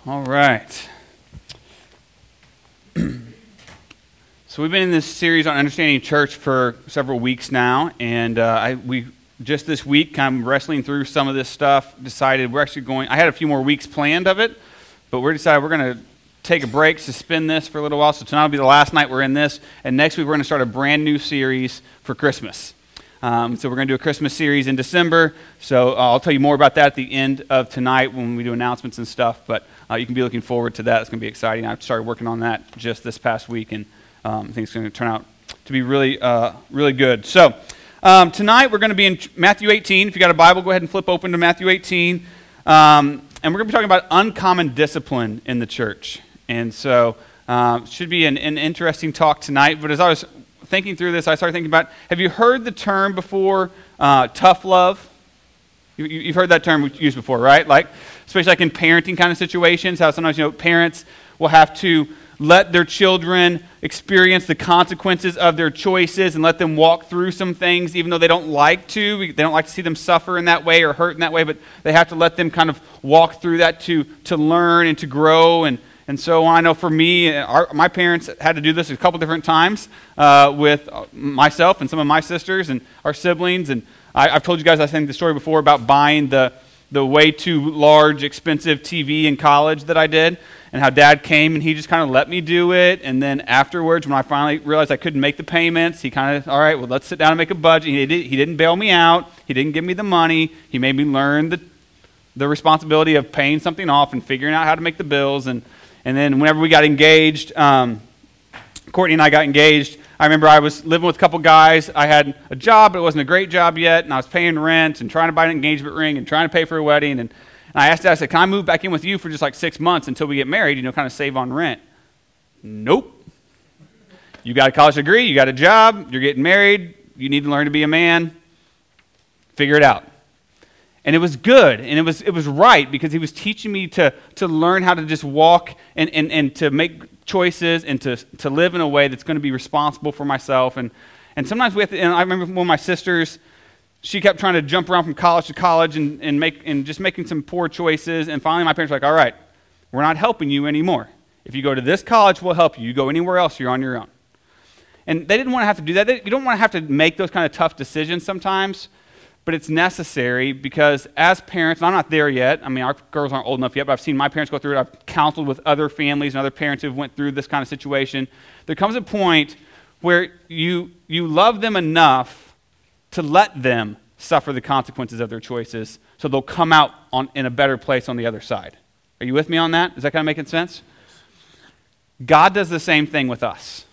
All right. So we've been in this series on understanding church for several weeks now, and we just this week, kind of wrestling through some of this stuff, decided we're actually going. I had a few more weeks planned of it, but we're decided we're going to take a break, suspend this for a little while. So tonight will be the last night we're in this, and next week we're going to start a brand new series for Christmas. So we're going to do a Christmas series in December. So I'll tell you more about that at the end of tonight when we do announcements and stuff. But you can be looking forward to that. It's going to be exciting. I started working on that just this past week, and I think it's going to turn out to be really, really good. So tonight we're going to be in Matthew 18. If you got a Bible, go ahead and flip open to Matthew 18. And we're going to be talking about uncommon discipline in the church. And so it should be an interesting talk tonight. But as I was thinking through this, I started thinking about, have you heard the term before, tough love? You've heard that term used before, right? Like, especially like in parenting kind of situations, how sometimes, parents will have to let their children experience the consequences of their choices and let them walk through some things, even though they don't like to. They don't like to see them suffer in that way or hurt in that way, but they have to let them kind of walk through that to learn and to grow. And so I know for me, my parents had to do this a couple different times with myself and some of my sisters and our siblings. And I've told you guys, I think, the story before about buying the way too large, expensive TV in college that I did, and how Dad came and he just kind of let me do it. And then afterwards, when I finally realized I couldn't make the payments, he kind of, all right, well, let's sit down and make a budget. He didn't bail me out. He didn't give me the money. He made me learn the responsibility of paying something off and figuring out how to make the bills. And then whenever we got engaged, Courtney and I got engaged, I remember I was living with a couple guys. I had a job, but it wasn't a great job yet, and I was paying rent and trying to buy an engagement ring and trying to pay for a wedding. And I asked Dad, I said, can I move back in with you for just like 6 months until we get married, kind of save on rent? Nope. You got a college degree, you got a job, you're getting married, you need to learn to be a man. Figure it out. And it was good, and it was right, because he was teaching me to learn how to just walk and to make choices and to live in a way that's going to be responsible for myself. And sometimes we have to, and I remember one of my sisters, she kept trying to jump around from college to college and just making some poor choices. And finally my parents were like, all right, we're not helping you anymore. If you go to this college, we'll help you. You go anywhere else, you're on your own. And they didn't want to have to do that. You don't want to have to make those kind of tough decisions sometimes. But it's necessary because as parents, and I'm not there yet. I mean, our girls aren't old enough yet, but I've seen my parents go through it. I've counseled with other families and other parents who went through this kind of situation. There comes a point where you love them enough to let them suffer the consequences of their choices so they'll come out in a better place on the other side. Are you with me on that? Is that kind of making sense? God does the same thing with us.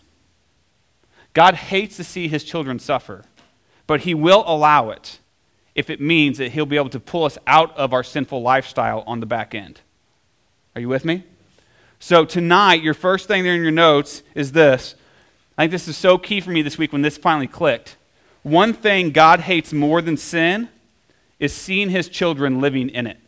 God hates to see his children suffer, but he will allow it if it means that he'll be able to pull us out of our sinful lifestyle on the back end. Are you with me? So tonight, your first thing there in your notes is this. I think this is so key for me this week when this finally clicked. One thing God hates more than sin is seeing his children living in it.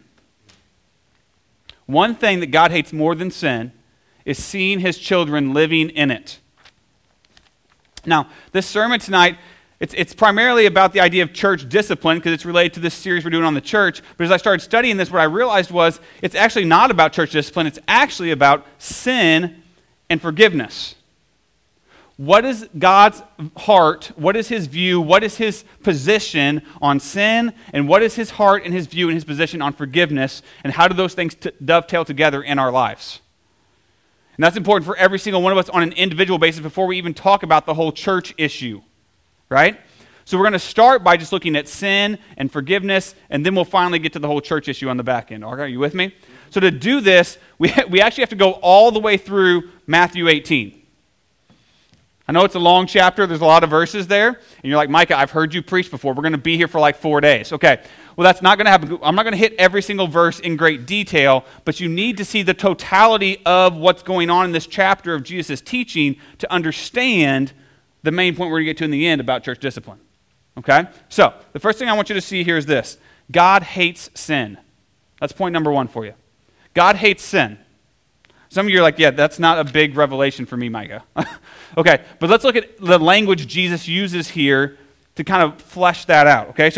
One thing that God hates more than sin is seeing his children living in it. Now, this sermon tonight, it's primarily about the idea of church discipline because it's related to this series we're doing on the church. But as I started studying this, what I realized was it's actually not about church discipline. It's actually about sin and forgiveness. What is God's heart? What is his view? What is his position on sin? And what is his heart and his view and his position on forgiveness? And how do those things dovetail together in our lives? And that's important for every single one of us on an individual basis before we even talk about the whole church issue. Right? So we're going to start by just looking at sin and forgiveness, and then we'll finally get to the whole church issue on the back end. Okay, are you with me? So to do this, we actually have to go all the way through Matthew 18. I know it's a long chapter. There's a lot of verses there. And you're like, Micah, I've heard you preach before. We're going to be here for like 4 days. Okay, well, that's not going to happen. I'm not going to hit every single verse in great detail, but you need to see the totality of what's going on in this chapter of Jesus' teaching to understand the main point we're going to get to in the end about church discipline. Okay? So, the first thing I want you to see here is this. God hates sin. That's point number one for you. God hates sin. Some of you are like, yeah, that's not a big revelation for me, Micah. Okay, but let's look at the language Jesus uses here to kind of flesh that out. Okay, so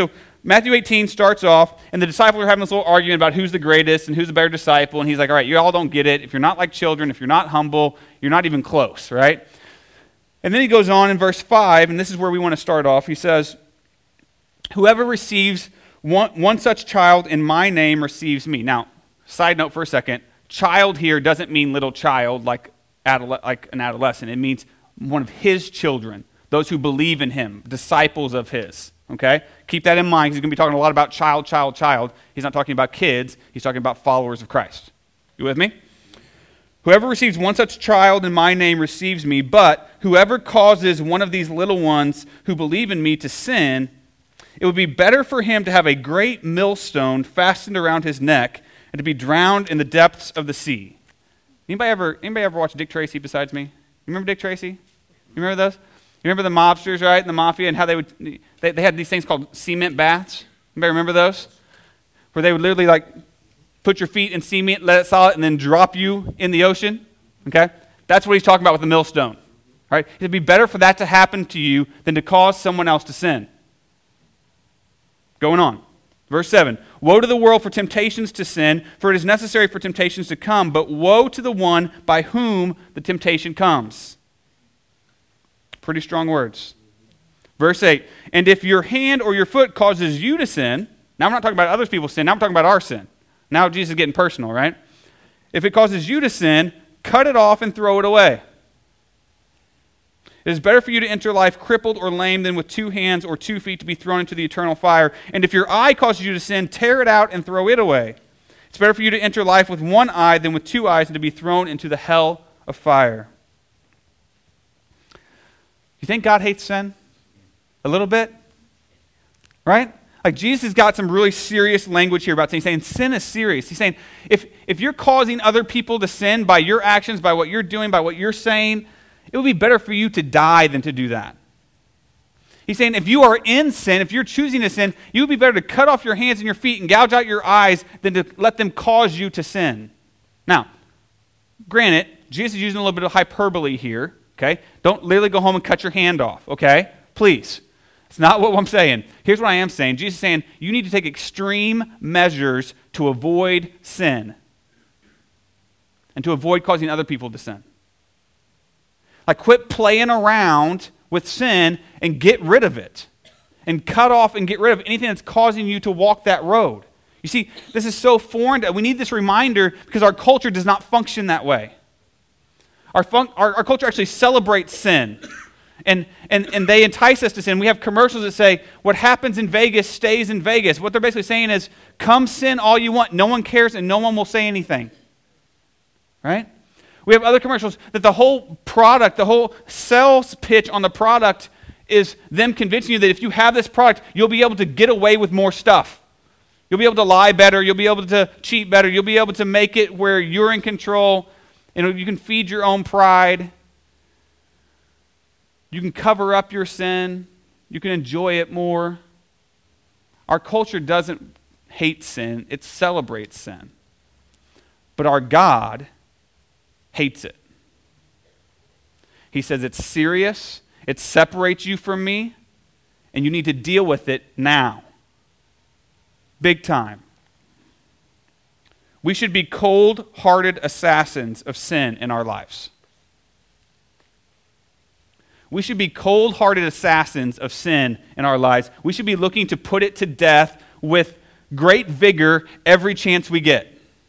Matthew 18 starts off, and the disciples are having this little argument about who's the greatest and who's the better disciple, and he's like, all right, you all don't get it. If you're not like children, if you're not humble, you're not even close, right? And then he goes on in verse 5, and this is where we want to start off. He says, whoever receives one such child in my name receives me. Now, side note for a second, child here doesn't mean little child like an adolescent. It means one of his children, those who believe in him, disciples of his. Okay? Keep that in mind because he's going to be talking a lot about child. He's not talking about kids. He's talking about followers of Christ. You with me? Whoever receives one such child in my name receives me, but whoever causes one of these little ones who believe in me to sin, it would be better for him to have a great millstone fastened around his neck and to be drowned in the depths of the sea. Anybody ever watch Dick Tracy besides me? You remember Dick Tracy? You remember those? You remember the mobsters, right, and the mafia, and how they had these things called cement baths? Anybody remember those? Where they would literally like put your feet in cement, let it solid, and then drop you in the ocean? Okay? That's what he's talking about with the millstone. Right? It'd be better for that to happen to you than to cause someone else to sin. Going on. Verse 7, woe to the world for temptations to sin, for it is necessary for temptations to come, but woe to the one by whom the temptation comes. Pretty strong words. Verse 8, and if your hand or your foot causes you to sin, now I'm not talking about other people's sin, now I'm talking about our sin. Now Jesus is getting personal, right? If it causes you to sin, cut it off and throw it away. It is better for you to enter life crippled or lame than with 2 hands or 2 feet to be thrown into the eternal fire. And if your eye causes you to sin, tear it out and throw it away. It's better for you to enter life with 1 eye than with 2 eyes and to be thrown into the hell of fire. You think God hates sin? A little bit? Right? Like Jesus has got some really serious language here about saying sin is serious. He's saying if you're causing other people to sin by your actions, by what you're doing, by what you're saying, it would be better for you to die than to do that. He's saying if you are in sin, if you're choosing to sin, it would be better to cut off your hands and your feet and gouge out your eyes than to let them cause you to sin. Now, granted, Jesus is using a little bit of hyperbole here, okay? Don't literally go home and cut your hand off, okay? Please. It's not what I'm saying. Here's what I am saying. Jesus is saying you need to take extreme measures to avoid sin and to avoid causing other people to sin. Like quit playing around with sin and get rid of it. And cut off and get rid of anything that's causing you to walk that road. You see, this is so foreign. We need this reminder because our culture does not function that way. Our culture actually celebrates sin. And they entice us to sin. We have commercials that say, what happens in Vegas stays in Vegas. What they're basically saying is, come sin all you want. No one cares and no one will say anything. Right? We have other commercials that the whole product, the whole sales pitch on the product is them convincing you that if you have this product, you'll be able to get away with more stuff. You'll be able to lie better. You'll be able to cheat better. You'll be able to make it where you're in control. And you can feed your own pride. You can cover up your sin. You can enjoy it more. Our culture doesn't hate sin. It celebrates sin. But our God hates it. He says it's serious, it separates you from me, and you need to deal with it now. Big time. We should be cold-hearted assassins of sin in our lives. We should be cold-hearted assassins of sin in our lives. We should be looking to put it to death with great vigor every chance we get.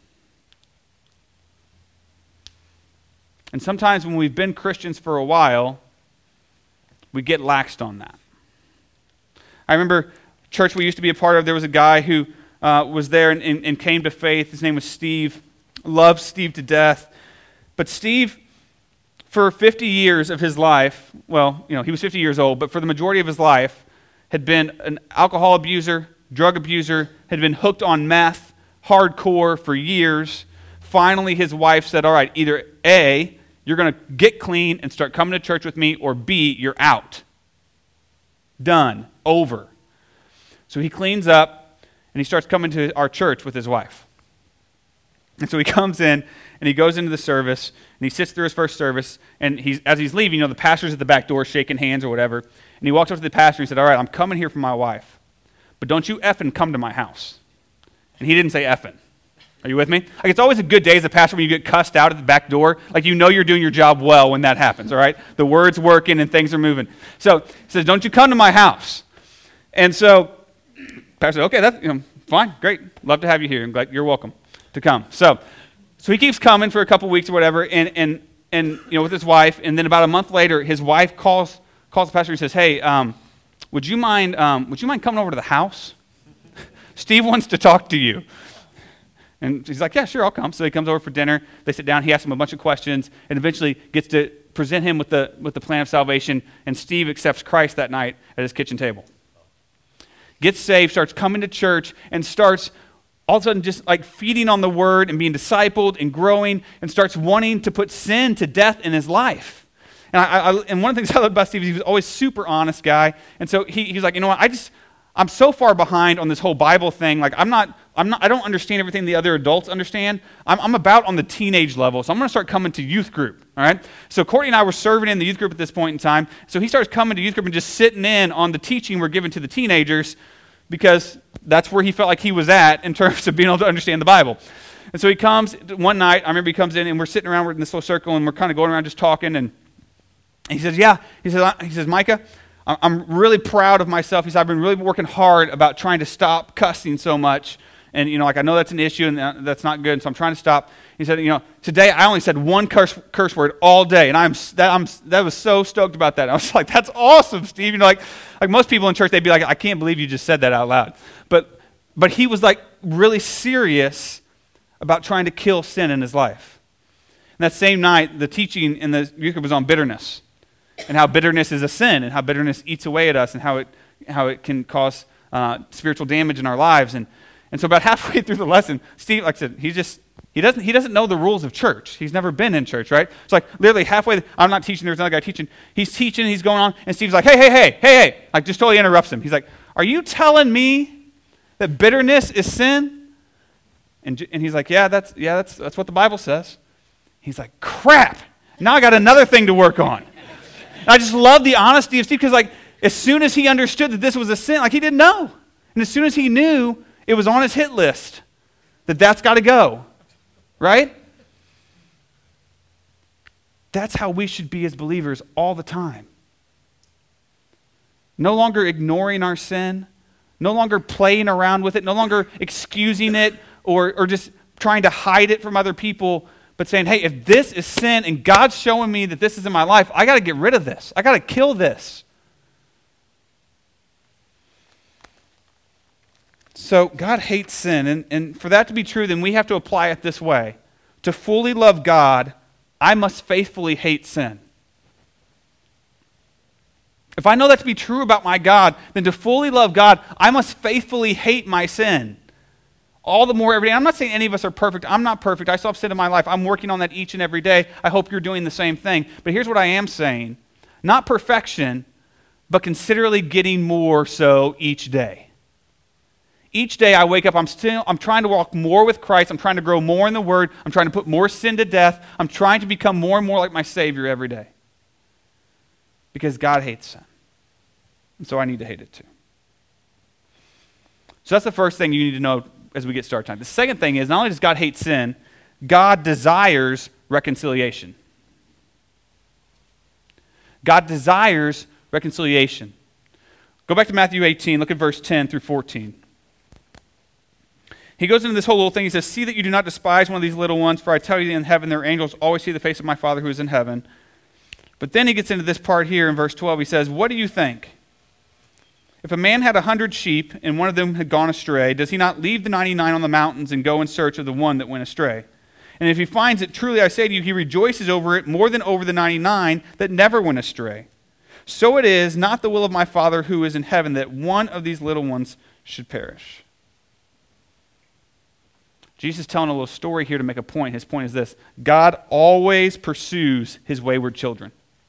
And sometimes when we've been Christians for a while, we get laxed on that. I remember church we used to be a part of, there was a guy who was there and came to faith. His name was Steve. Loved Steve to death. But Steve, for 50 years of his life, well, he was 50 years old, but for the majority of his life, had been an alcohol abuser, drug abuser, had been hooked on meth, hardcore for years. Finally, his wife said, all right, either A, you're going to get clean and start coming to church with me, or B, you're out. Done. Over. So he cleans up, and he starts coming to our church with his wife. And so he comes in, and he goes into the service, and he sits through his first service, and as he's leaving, the pastor's at the back door shaking hands or whatever, and he walks up to the pastor and he said, all right, I'm coming here for my wife, but don't you effing come to my house. And he didn't say effing. Are you with me? Like, it's always a good day as a pastor when you get cussed out at the back door. Like, you know you're doing your job well when that happens, all right? The word's working and things are moving. So he says, don't you come to my house. And so pastor said, okay, that's fine, great. Love to have you here. I'm glad you're welcome to come. So he keeps coming for a couple weeks or whatever, and with his wife. And then about a month later, his wife calls the pastor and says, hey, would you mind coming over to the house? Steve wants to talk to you. And he's like, yeah, sure, I'll come. So he comes over for dinner. They sit down. He asks him a bunch of questions and eventually gets to present him with the plan of salvation. And Steve accepts Christ that night at his kitchen table. Gets saved, starts coming to church, and starts all of a sudden just like feeding on the word and being discipled and growing, and starts wanting to put sin to death in his life. And one of the things I love about Steve is he was always super honest guy. And so he's like, you know what, I'm so far behind on this whole Bible thing. Like, I don't understand everything the other adults understand. I'm about on the teenage level, so I'm going to start coming to youth group, all right? So Courtney and I were serving in the youth group at this point in time, so he starts coming to youth group and just sitting in on the teaching we're giving to the teenagers because that's where he felt like he was at in terms of being able to understand the Bible. And so he comes one night, I remember he comes in, and we're sitting around, we're in this little circle, and we're kind of going around just talking, and he says, yeah, he says, Micah, I'm really proud of myself. He said, I've been really working hard about trying to stop cussing so much. And, I know that's an issue and that's not good, and so I'm trying to stop. He said, today I only said one curse word all day, and that was so stoked about that. And I was like, that's awesome, Steve. Like most people in church, they'd be like, I can't believe you just said that out loud. But he was like really serious about trying to kill sin in his life. And that same night, the teaching in the youth group was on bitterness, and how bitterness is a sin, and how bitterness eats away at us, and how it can cause spiritual damage in our lives. And so about halfway through the lesson, Steve, like I said, he doesn't know the rules of church. He's never been in church, right? It's like literally halfway, I'm not teaching, there's another guy teaching. He's teaching, he's going on, and Steve's like, hey, like just totally interrupts him. He's like, are you telling me that bitterness is sin? And he's like, yeah, that's what the Bible says. He's like, crap, now I got another thing to work on. And I just love the honesty of Steve, because like as soon as he understood that this was a sin, like he didn't know. And as soon as he knew it was on his hit list, that's got to go, right? That's how we should be as believers all the time. No longer ignoring our sin, no longer playing around with it, no longer excusing it or just trying to hide it from other people, but saying, hey, if this is sin and God's showing me that this is in my life, I got to get rid of this. I got to kill this. So God hates sin, and for that to be true, then we have to apply it this way. To fully love God, I must faithfully hate sin. If I know that to be true about my God, then to fully love God, I must faithfully hate my sin. All the more every day. I'm not saying any of us are perfect. I'm not perfect. I still have sin in my life. I'm working on that each and every day. I hope you're doing the same thing. But here's what I am saying. Not perfection, but considerably getting more so each day. Each day I wake up, I'm trying to walk more with Christ. I'm trying to grow more in the Word. I'm trying to put more sin to death. I'm trying to become more and more like my Savior every day. Because God hates sin. And so I need to hate it too. So that's the first thing you need to know as we get started time. The second thing is, not only does God hate sin, God desires reconciliation. God desires reconciliation. Go back to Matthew 18, look at verse 10 through 14. He goes into this whole little thing. He says, see that you do not despise one of these little ones, for I tell you in heaven their angels always see the face of my Father who is in heaven. But then he gets into this part here in verse 12. He says, what do you think? If a man had 100 sheep and one of them had gone astray, does he not leave the 99 on the mountains and go in search of the one that went astray? And if he finds it, truly I say to you, he rejoices over it more than over the 99 that never went astray. So it is not the will of my Father who is in heaven that one of these little ones should perish. Jesus is telling a little story here to make a point. His point is this: God always pursues his wayward children.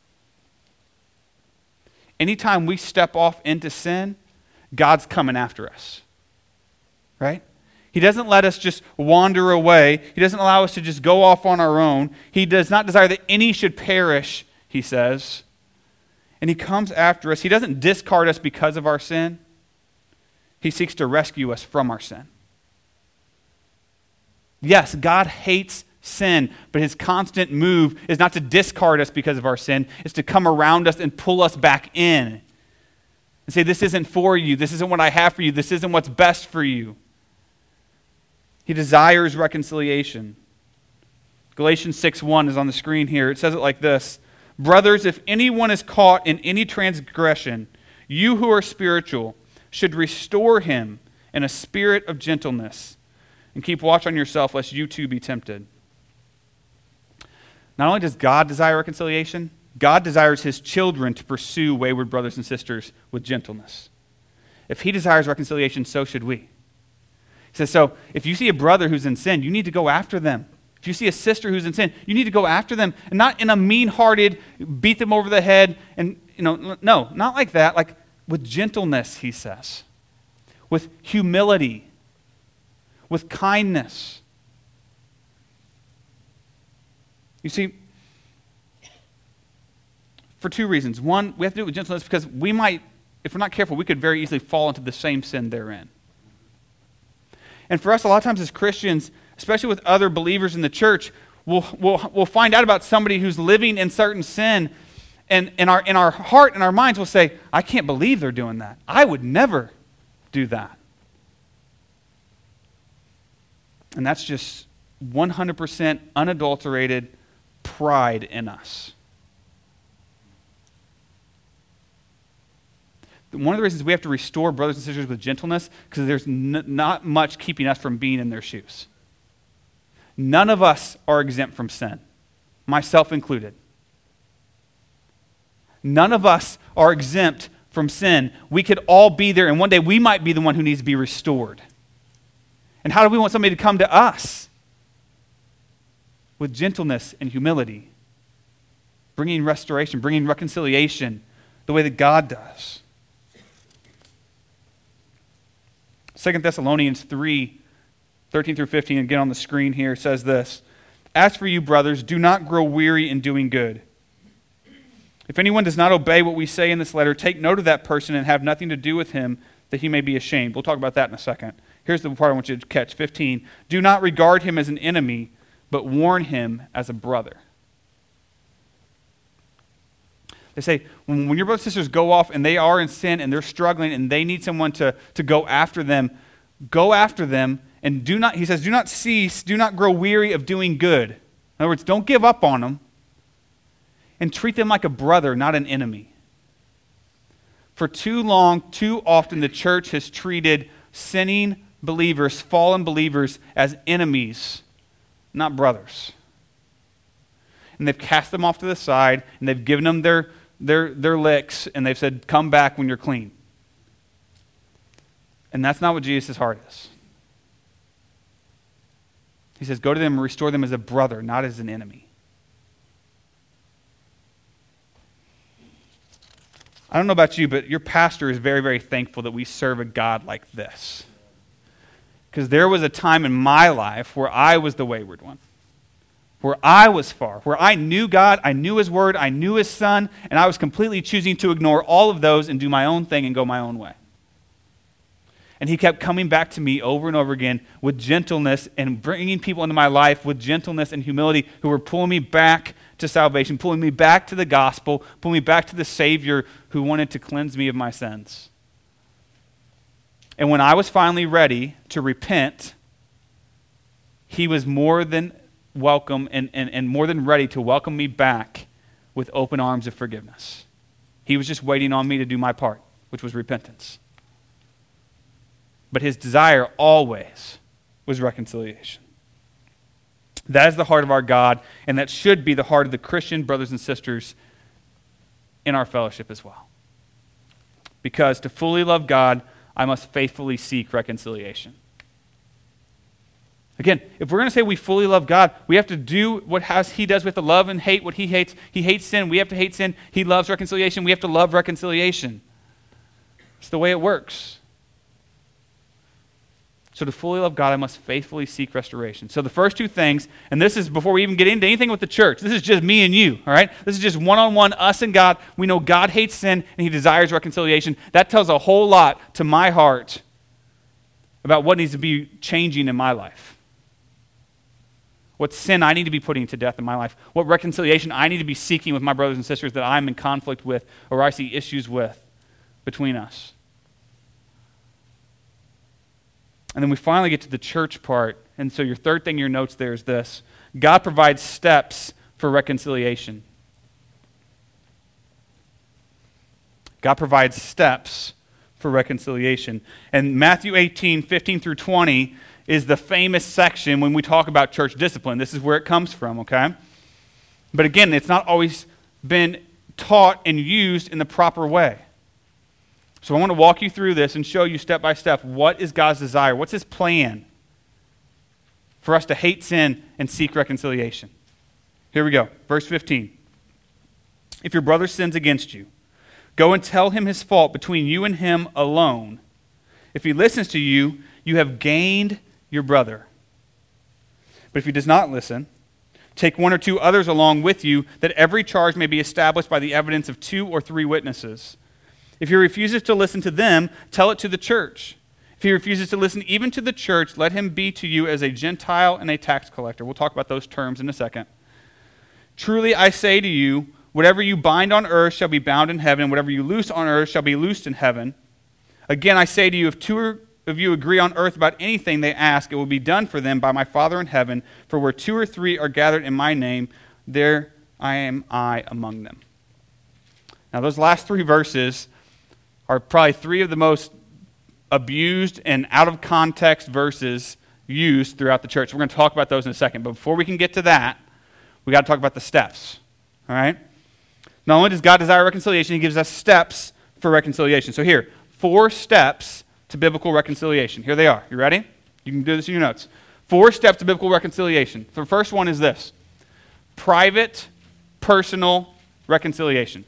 Anytime we step off into sin, God's coming after us, right? He doesn't let us just wander away. He doesn't allow us to just go off on our own. He does not desire that any should perish, he says. And he comes after us. He doesn't discard us because of our sin. He seeks to rescue us from our sin. Yes, God hates sin, but his constant move is not to discard us because of our sin. It's to come around us and pull us back in and say, this isn't for you. This isn't what I have for you. This isn't what's best for you. He desires reconciliation. Galatians 6:1 is on the screen here. It says it like this: brothers, if anyone is caught in any transgression, you who are spiritual should restore him in a spirit of gentleness, and keep watch on yourself lest you too be tempted. Not only does God desire reconciliation, God desires his children to pursue wayward brothers and sisters with gentleness. If he desires reconciliation, so should we. He says, so if you see a brother who's in sin, you need to go after them. If you see a sister who's in sin, you need to go after them, and not in a mean-hearted, beat them over the head, and, no, not like that. Like with gentleness, he says, with humility, with kindness. You see, for two reasons. One, we have to do it with gentleness because we might, if we're not careful, we could very easily fall into the same sin they're in. And for us, a lot of times as Christians, especially with other believers in the church, we'll find out about somebody who's living in certain sin, and in our heart and our minds we'll say, I can't believe they're doing that. I would never do that. And that's just 100% unadulterated pride in us. One of the reasons we have to restore brothers and sisters with gentleness, because there's not much keeping us from being in their shoes. None of us are exempt from sin, myself included. None of us are exempt from sin. We could all be there, and one day we might be the one who needs to be restored. And how do we want somebody to come to us? With gentleness and humility, bringing restoration, bringing reconciliation the way that God does. 2 Thessalonians 3:13 through 15, again on the screen here, says this: as for you, brothers, do not grow weary in doing good. If anyone does not obey what we say in this letter, take note of that person and have nothing to do with him, that he may be ashamed. We'll talk about that in a second. Here's the part I want you to catch, 15. Do not regard him as an enemy, but warn him as a brother. They say, when your brothers and sisters go off and they are in sin and they're struggling and they need someone to go after them, and do not, he says, do not cease, do not grow weary of doing good. In other words, don't give up on them, and treat them like a brother, not an enemy. For too long, too often, the church has treated sinning believers, fallen believers, as enemies, not brothers. And they've cast them off to the side, and they've given them their licks, and they've said, come back when you're clean. And that's not what Jesus' heart is. He says, go to them and restore them as a brother, not as an enemy. I don't know about you, but your pastor is very, very thankful that we serve a God like this. Because there was a time in my life where I was the wayward one, where I was far, where I knew God, I knew his word, I knew his son, and I was completely choosing to ignore all of those and do my own thing and go my own way. And he kept coming back to me over and over again with gentleness and bringing people into my life with gentleness and humility who were pulling me back to salvation, pulling me back to the gospel, pulling me back to the Savior who wanted to cleanse me of my sins. And when I was finally ready to repent, he was more than welcome and more than ready to welcome me back with open arms of forgiveness. He was just waiting on me to do my part, which was repentance. But his desire always was reconciliation. That is the heart of our God, and that should be the heart of the Christian brothers and sisters in our fellowship as well. Because to fully love God, I must faithfully seek reconciliation. Again, if we're going to say we fully love God, we have to do what he does. We have to love and hate what he hates. He hates sin. We have to hate sin. He loves reconciliation. We have to love reconciliation. It's the way it works. So to fully love God, I must faithfully seek restoration. So the first two things, and this is before we even get into anything with the church. This is just me and you, all right? This is just one-on-one, us and God. We know God hates sin and he desires reconciliation. That tells a whole lot to my heart about what needs to be changing in my life. What sin I need to be putting to death in my life. What reconciliation I need to be seeking with my brothers and sisters that I'm in conflict with or I see issues with between us. And then we finally get to the church part. And so your third thing in your notes there is this. God provides steps for reconciliation. God provides steps for reconciliation. And Matthew 18, 15 through 20 is the famous section when we talk about church discipline. This is where it comes from, okay? But again, it's not always been taught and used in the proper way. So I want to walk you through this and show you step by step what is God's desire, what's his plan for us to hate sin and seek reconciliation. Here we go, verse 15. If your brother sins against you, go and tell him his fault between you and him alone. If he listens to you, you have gained your brother. But if he does not listen, take one or two others along with you, that every charge may be established by the evidence of 2 or 3 witnesses. If he refuses to listen to them, tell it to the church. If he refuses to listen even to the church, let him be to you as a Gentile and a tax collector. We'll talk about those terms in a second. Truly I say to you, whatever you bind on earth shall be bound in heaven, and whatever you loose on earth shall be loosed in heaven. Again, I say to you, if 2 of you agree on earth about anything they ask, it will be done for them by my Father in heaven. For where 2 or 3 are gathered in my name, there am I among them. Now, those last 3 verses are probably 3 of the most abused and out of context verses used throughout the church. We're going to talk about those in a second. But before we can get to that, we got to talk about the steps. All right? Not only does God desire reconciliation, he gives us steps for reconciliation. So here, 4 steps to biblical reconciliation. Here they are. You ready? You can do this in your notes. 4 steps to biblical reconciliation. The first one is this: private, personal reconciliation.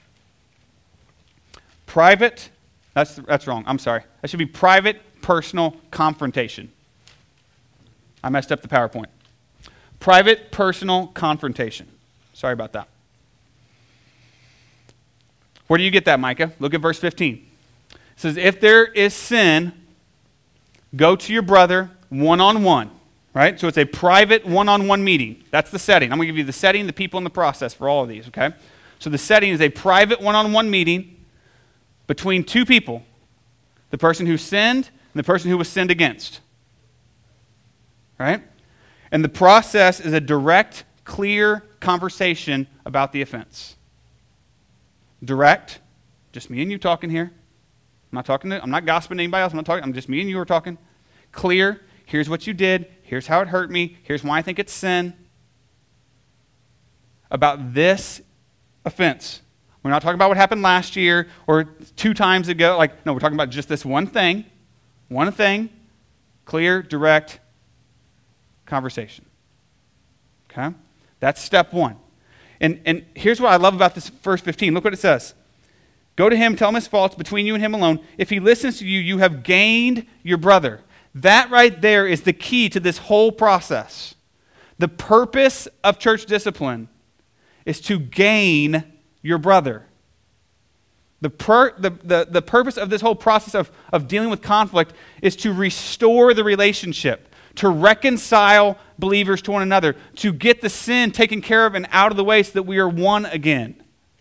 Private, that's wrong. I'm sorry. That should be private, personal confrontation. I messed up the PowerPoint. Private, personal confrontation. Sorry about that. Where do you get that, Micah? Look at verse 15. It says, if there is sin, go to your brother one-on-one. Right? So it's a private one-on-one meeting. That's the setting. I'm going to give you the setting, the people, and the process for all of these, okay? So the setting is a private one-on-one meeting between 2 people, the person who sinned and the person who was sinned against. Right? And the process is a direct, clear conversation about the offense. Direct, just me and you talking here. I'm not gossiping to anybody else. I'm just me and you are talking. Clear, here's what you did. Here's how it hurt me. Here's why I think it's sin. About this offense. We're not talking about what happened last year or 2 times ago. No, we're talking about just this one thing. One thing. Clear, direct conversation. Okay? That's step 1. And here's what I love about this verse 15. Look what it says. Go to him, tell him his faults between you and him alone. If he listens to you, you have gained your brother. That right there is the key to this whole process. The purpose of church discipline is to gain your brother. The purpose of this whole process of dealing with conflict is to restore the relationship, to reconcile believers to one another, to get the sin taken care of and out of the way so that we are one again.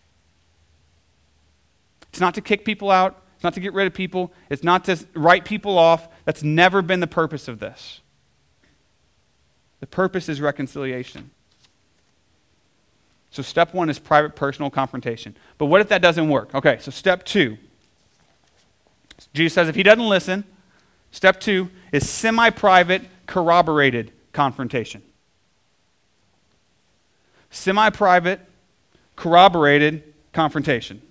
It's not to kick people out. It's not to get rid of people. It's not to write people off. That's never been the purpose of this. The purpose is reconciliation. So step 1 is private, personal confrontation. But what if that doesn't work? Okay, so step 2. Jesus says if he doesn't listen, step 2 is semi-private, corroborated confrontation. Semi-private, corroborated confrontation.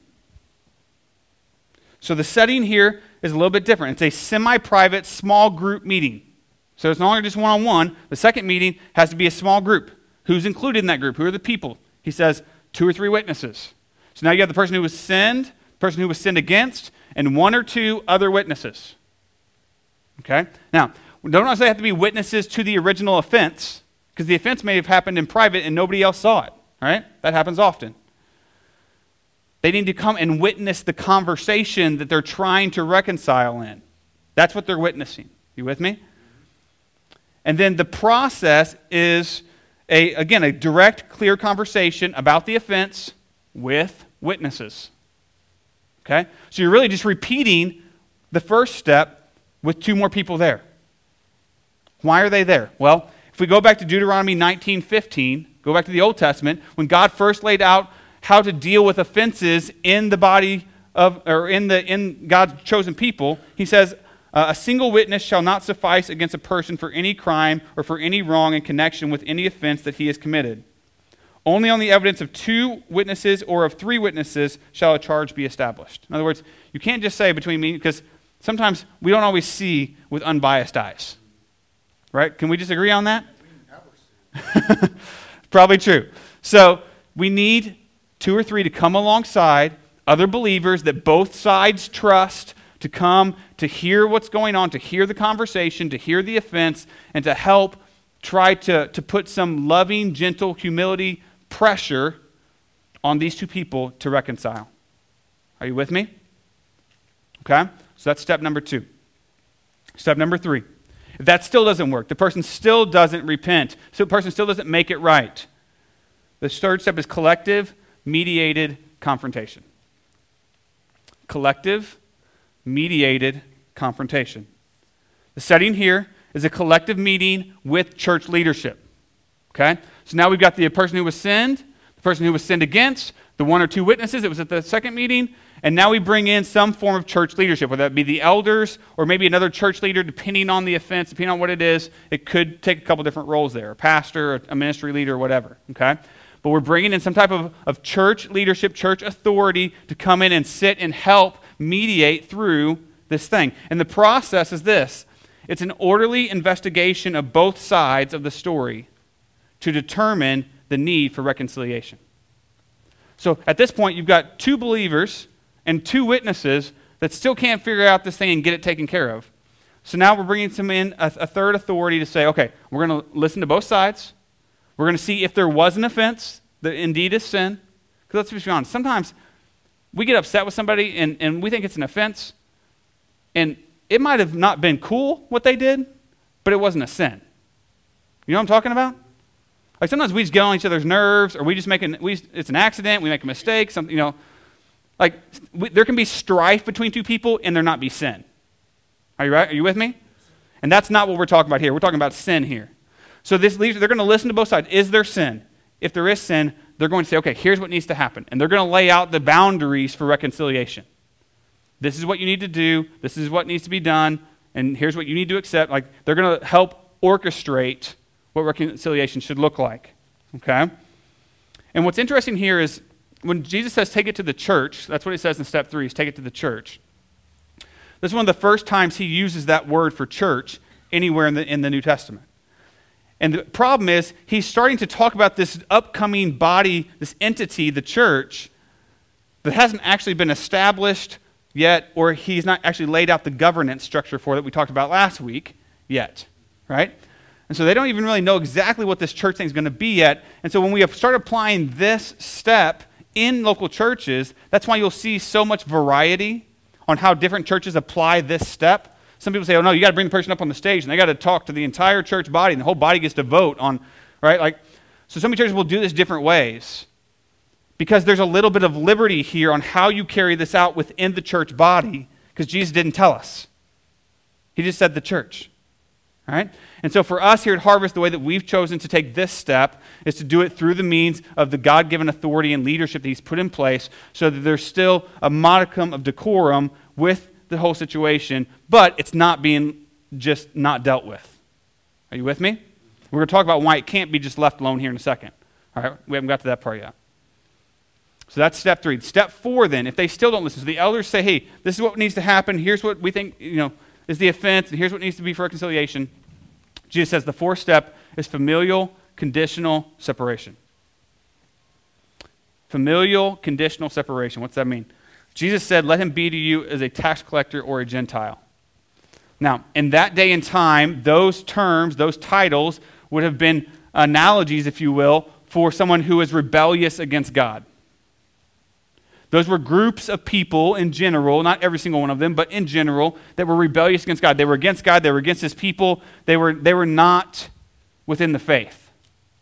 So the setting here is a little bit different. It's a semi-private, small group meeting. So it's no longer just one-on-one. The second meeting has to be a small group. Who's included in that group? Who are the people? He says 2 or 3 witnesses. So now you have the person who was sinned, the person who was sinned against, and 1 or 2 other witnesses. Okay? Now, don't necessarily have to be witnesses to the original offense, because the offense may have happened in private and nobody else saw it. Right? That happens often. They need to come and witness the conversation that they're trying to reconcile in. That's what they're witnessing. You with me? And then the process is, a direct, clear conversation about the offense with witnesses. Okay? So you're really just repeating the first step with two more people there. Why are they there? Well, if we go back to Deuteronomy 19:15, go back to the Old Testament, when God first laid out how to deal with offenses in the body of, or in God's chosen people, he says, a single witness shall not suffice against a person for any crime or for any wrong in connection with any offense that he has committed. Only on the evidence of 2 witnesses or of 3 witnesses shall a charge be established. In other words, you can't just say between me, because sometimes we don't always see with unbiased eyes. Right? Can we just agree on that? Probably true. So we need 2 or 3 to come alongside other believers that both sides trust, to come to hear what's going on, to hear the conversation, to hear the offense, and to help try to put some loving, gentle humility pressure on these 2 people to reconcile. Are you with me? Okay? So that's step number 2. Step number 3. If that still doesn't work, the person still doesn't repent, so the person still doesn't make it right, the third step is collective, mediated confrontation. Collective, mediated confrontation. The setting here is a collective meeting with church leadership. Okay? So now we've got the person who was sinned, the person who was sinned against, the 1 or 2 witnesses. It was at the second meeting. And now we bring in some form of church leadership, whether that be the elders or maybe another church leader, depending on the offense, depending on what it is. It could take a couple different roles there, a pastor, a ministry leader, or whatever. Okay? But we're bringing in some type of church leadership, church authority to come in and sit and help mediate through this thing. And the process is this. It's an orderly investigation of both sides of the story to determine the need for reconciliation. So at this point, you've got 2 believers and 2 witnesses that still can't figure out this thing and get it taken care of. So now we're bringing some in a third authority to say, okay, we're going to listen to both sides. We're going to see if there was an offense that indeed is sin. Because let's be honest, sometimes we get upset with somebody and we think it's an offense, and it might have not been cool what they did, but it wasn't a sin. You know what I'm talking about? Like sometimes we just get on each other's nerves, or we just it's an accident, we make a mistake, something, there can be strife between 2 people and there not be sin. Are you right? Are you with me? And that's not what we're talking about here. We're talking about sin here. So they're going to listen to both sides. Is there sin? If there is sin, they're going to say, okay, here's what needs to happen. And they're going to lay out the boundaries for reconciliation. This is what you need to do. This is what needs to be done. And here's what you need to accept. Like, they're going to help orchestrate what reconciliation should look like. Okay? And what's interesting here is when Jesus says take it to the church, that's what he says in step 3, is take it to the church. This is one of the first times he uses that word for church anywhere in the New Testament. And the problem is he's starting to talk about this upcoming body, this entity, the church, that hasn't actually been established yet, or he's not actually laid out the governance structure for that we talked about last week yet, right? And so they don't even really know exactly what this church thing is going to be yet. And so when we have started applying this step in local churches, that's why you'll see so much variety on how different churches apply this step. Some people say, oh no, you got to bring the person up on the stage and they got to talk to the entire church body and the whole body gets to vote on, right? So some churches will do this different ways because there's a little bit of liberty here on how you carry this out within the church body because Jesus didn't tell us. He just said the church, all right? And so for us here at Harvest, the way that we've chosen to take this step is to do it through the means of the God-given authority and leadership that he's put in place so that there's still a modicum of decorum with the whole situation, but it's not being just not dealt with. Are you with me? We're going to talk about why it can't be just left alone here in a second. All right, we haven't got to that part yet. So that's step 3. Step 4 then, if they still don't listen, so the elders say, hey, this is what needs to happen, here's what we think, is the offense, and here's what needs to be for reconciliation. Jesus says the 4th step is familial conditional separation. Familial conditional separation. What's that mean? Jesus said, let him be to you as a tax collector or a Gentile. Now, in that day and time, those terms, those titles would have been analogies, if you will, for someone who is rebellious against God. Those were groups of people in general, not every single one of them, but in general, that were rebellious against God. They were against God. They were against his people. They were not within the faith.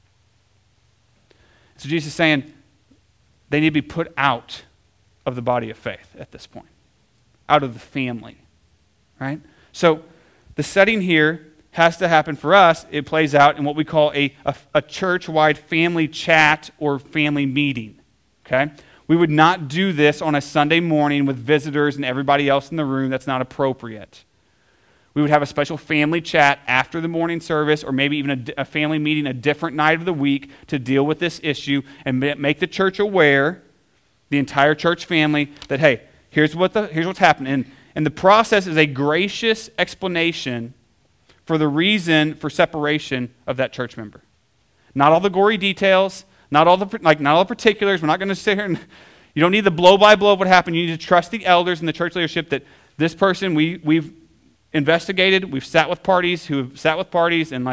So Jesus is saying they need to be put out of the body of faith at this point, out of the family, right? So the setting here has to happen for us. It plays out in what we call a church-wide family chat or family meeting, okay? We would not do this on a Sunday morning with visitors and everybody else in the room. That's not appropriate. We would have a special family chat after the morning service, or maybe even a family meeting a different night of the week to deal with this issue and make the church aware, the entire church family, that, hey, here's what's happening. And the process is a gracious explanation for the reason for separation of that church member. Not all the gory details, not all the particulars. We're not going to sit here and you don't need the blow-by-blow of what happened. You need to trust the elders and the church leadership that this person we've investigated, we've sat with parties who have sat with parties, and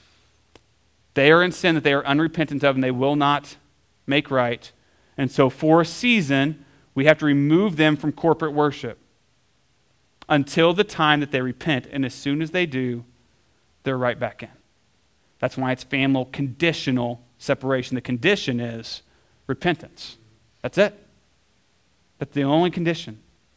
they are in sin that they are unrepentant of and they will not make right. And so for a season, we have to remove them from corporate worship until the time that they repent. And as soon as they do, they're right back in. That's why it's family conditional separation. The condition is repentance. That's it. That's the only condition,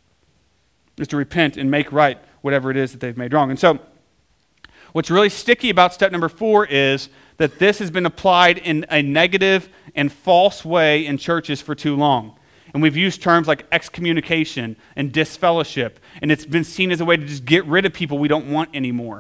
is to repent and make right whatever it is that they've made wrong. And so what's really sticky about step number 4 is that this has been applied in a negative and false way in churches for too long. And we've used terms like excommunication and disfellowship, and it's been seen as a way to just get rid of people we don't want anymore,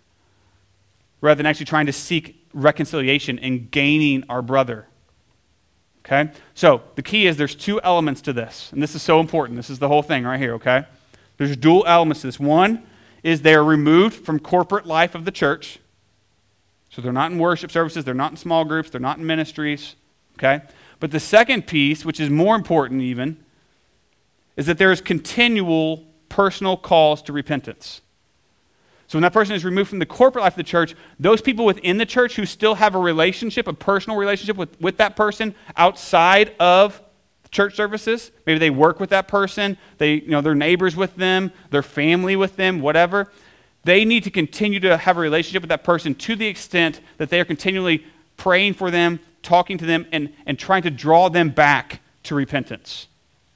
rather than actually trying to seek reconciliation and gaining our brother. Okay? So the key is there's 2 elements to this, and this is so important. This is the whole thing right here, okay? There's dual elements to this. One is they're removed from corporate life of the church. So they're not in worship services, they're not in small groups, they're not in ministries, okay? But the second piece, which is more important even, is that there is continual personal calls to repentance. So when that person is removed from the corporate life of the church, those people within the church who still have a relationship, a personal relationship with that person outside of church services, maybe they work with that person, they're neighbors with them, their family with them, whatever, they need to continue to have a relationship with that person to the extent that they are continually praying for them, talking to them, and trying to draw them back to repentance.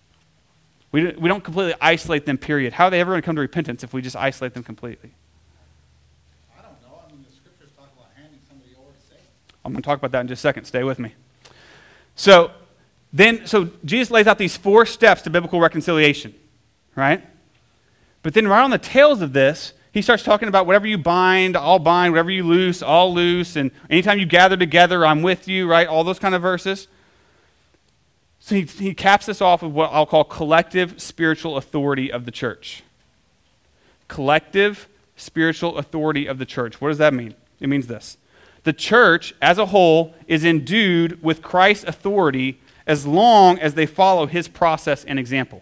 We don't completely isolate them, period. How are they ever going to come to repentance if we just isolate them completely? I don't know. I mean, the scriptures talk about handing somebody over to Satan. I'm going to talk about that in just a second. Stay with me. So Jesus lays out these 4 steps to biblical reconciliation, right? But then right on the tails of this, he starts talking about whatever you bind, I'll bind, whatever you loose, I'll loose, and anytime you gather together, I'm with you, right? All those kind of verses. So he caps this off with what I'll call collective spiritual authority of the church. Collective spiritual authority of the church. What does that mean? It means this. The church as a whole is endued with Christ's authority as long as they follow his process and example.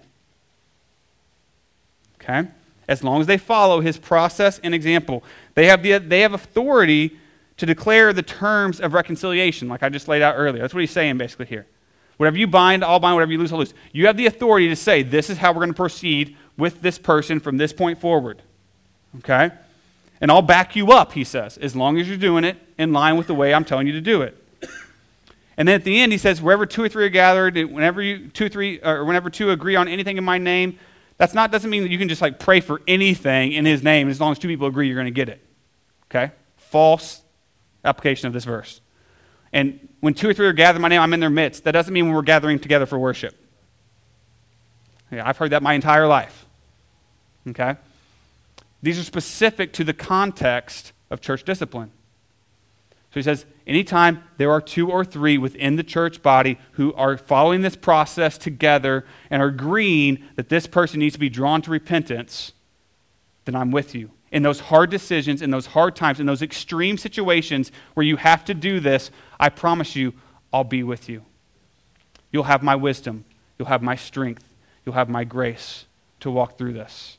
Okay? As long as they follow his process and example. They have authority to declare the terms of reconciliation, like I just laid out earlier. That's what he's saying basically here. Whatever you bind, I'll bind. Whatever you loose, I'll loose. You have the authority to say, this is how we're going to proceed with this person from this point forward. Okay? And I'll back you up, he says, as long as you're doing it in line with the way I'm telling you to do it. And then at the end, he says, wherever 2 or 3 are gathered, whenever 2 agree on anything in my name, doesn't mean that you can just pray for anything in his name. As long as 2 people agree, you're going to get it. Okay? False application of this verse. And when 2 or 3 are gathered in my name, I'm in their midst. That doesn't mean when we're gathering together for worship. Yeah, I've heard that my entire life. Okay? These are specific to the context of church discipline. So he says, anytime there are 2 or 3 within the church body who are following this process together and are agreeing that this person needs to be drawn to repentance, then I'm with you. In those hard decisions, in those hard times, in those extreme situations where you have to do this, I promise you, I'll be with you. You'll have my wisdom. You'll have my strength. You'll have my grace to walk through this.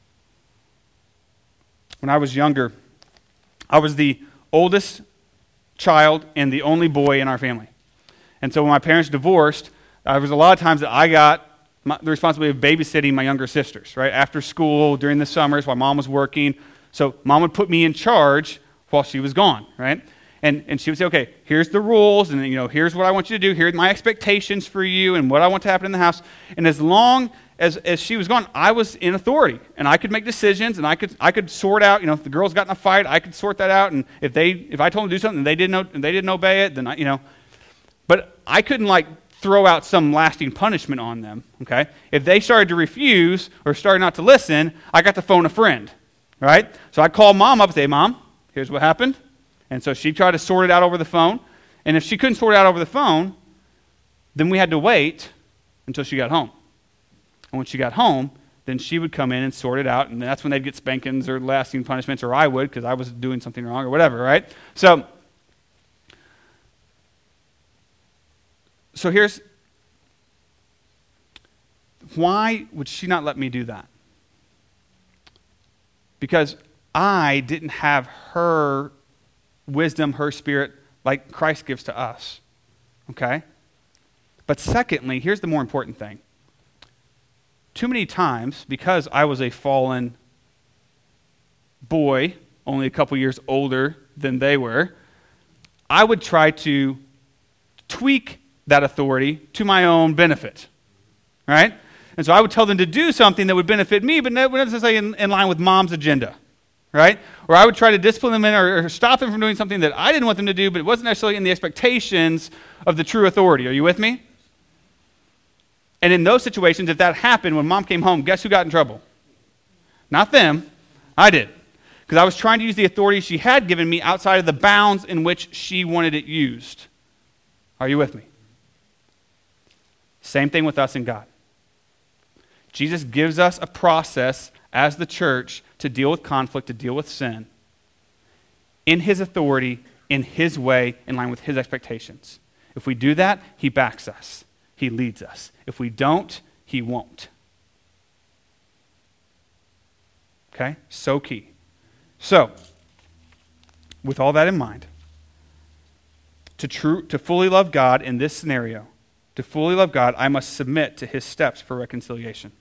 When I was younger, I was the oldest child and the only boy in our family. And so when my parents divorced, there was a lot of times that I got the responsibility of babysitting my younger sisters, right? After school, during the summers, while mom was working. So mom would put me in charge while she was gone, right? And she would say, okay, here's the rules, and here's what I want you to do. Here are my expectations for you and what I want to happen in the house. And as long as she was gone, I was in authority, and I could make decisions, and I could sort out. If the girls got in a fight, I could sort that out. And if I told them to do something and they didn't obey it, then But I couldn't throw out some lasting punishment on them. Okay, if they started to refuse or started not to listen, I got to phone a friend, right? So I called mom up and say, Mom, here's what happened. And so she tried to sort it out over the phone. And if she couldn't sort it out over the phone, then we had to wait until she got home. And when she got home, then she would come in and sort it out. And that's when they'd get spankings or lasting punishments, or I would, because I was doing something wrong or whatever, right? So here's, why would she not let me do that? Because I didn't have her wisdom, her spirit, like Christ gives to us, okay? But secondly, here's the more important thing. Too many times, because I was a fallen boy, only a couple years older than they were, I would try to tweak that authority to my own benefit, right? And so I would tell them to do something that would benefit me, but not necessarily in line with mom's agenda, right? Or I would try to discipline them or stop them from doing something that I didn't want them to do, but it wasn't necessarily in the expectations of the true authority. Are you with me? And in those situations, if that happened, when mom came home, guess who got in trouble? Not them. I did. Because I was trying to use the authority she had given me outside of the bounds in which she wanted it used. Are you with me? Same thing with us and God. Jesus gives us a process as the church to deal with conflict, to deal with sin, in his authority, in his way, in line with his expectations. If we do that, he backs us. He leads us. If we don't, he won't. Okay? So key. So, with all that in mind, to fully love God in this scenario, to fully love God, I must submit to his steps for reconciliation.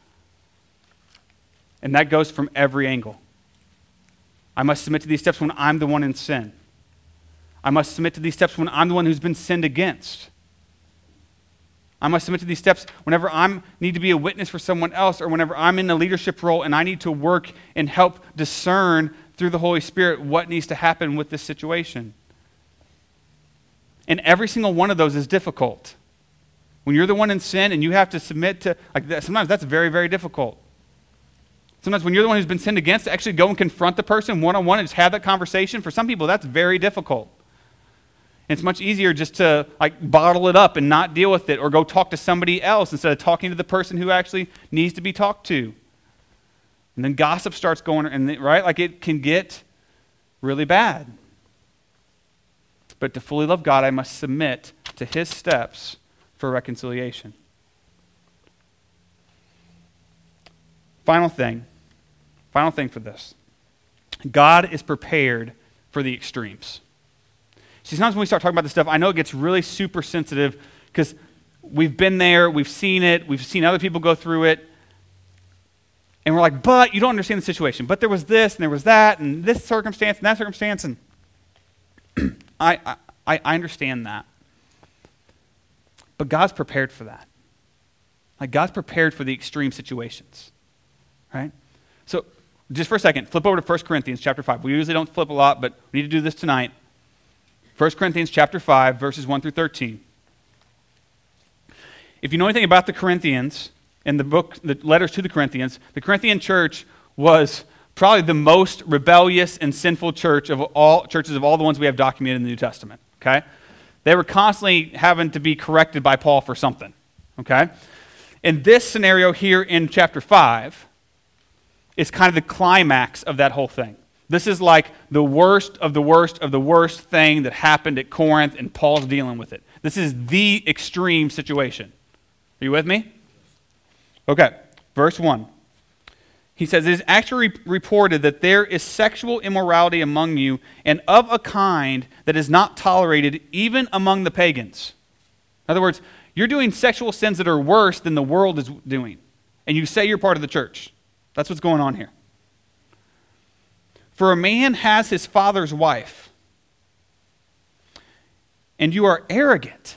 And that goes from every angle. I must submit to these steps when I'm the one in sin. I must submit to these steps when I'm the one who's been sinned against. I must submit to these steps whenever I need to be a witness for someone else, or whenever I'm in a leadership role and I need to work and help discern through the Holy Spirit what needs to happen with this situation. And every single one of those is difficult. When you're the one in sin and you have to submit to, sometimes that's very, very difficult. Sometimes when you're the one who's been sinned against, to actually go and confront the person one-on-one and just have that conversation, for some people that's very difficult. And it's much easier just to bottle it up and not deal with it, or go talk to somebody else instead of talking to the person who actually needs to be talked to. And then gossip starts going, and right? It can get really bad. But to fully love God, I must submit to his steps for reconciliation. Final thing for this. God is prepared for the extremes. See, sometimes when we start talking about this stuff, I know it gets really super sensitive because we've been there, we've seen it, we've seen other people go through it, and we're like, but you don't understand the situation. But there was this, and there was that, and this circumstance, and that circumstance, and I understand that. But God's prepared for that. God's prepared for the extreme situations. Right? So, just for a second, flip over to 1 Corinthians chapter 5. We usually don't flip a lot, but we need to do this tonight. 1 Corinthians chapter 5, verses 1 through 13. If you know anything about the Corinthians, in the book, the letters to the Corinthian church was probably the most rebellious and sinful church of all churches of all the ones we have documented in the New Testament. Okay? They were constantly having to be corrected by Paul for something. Okay? In this scenario here in chapter 5, is kind of the climax of that whole thing. This is like the worst of the worst of the worst thing that happened at Corinth, and Paul's dealing with it. This is the extreme situation. Are you with me? Okay, verse 1. He says, it is actually reported that there is sexual immorality among you, and of a kind that is not tolerated even among the pagans. In other words, you're doing sexual sins that are worse than the world is doing. And you say you're part of the church. That's what's going on here. For a man has his father's wife, and you are arrogant.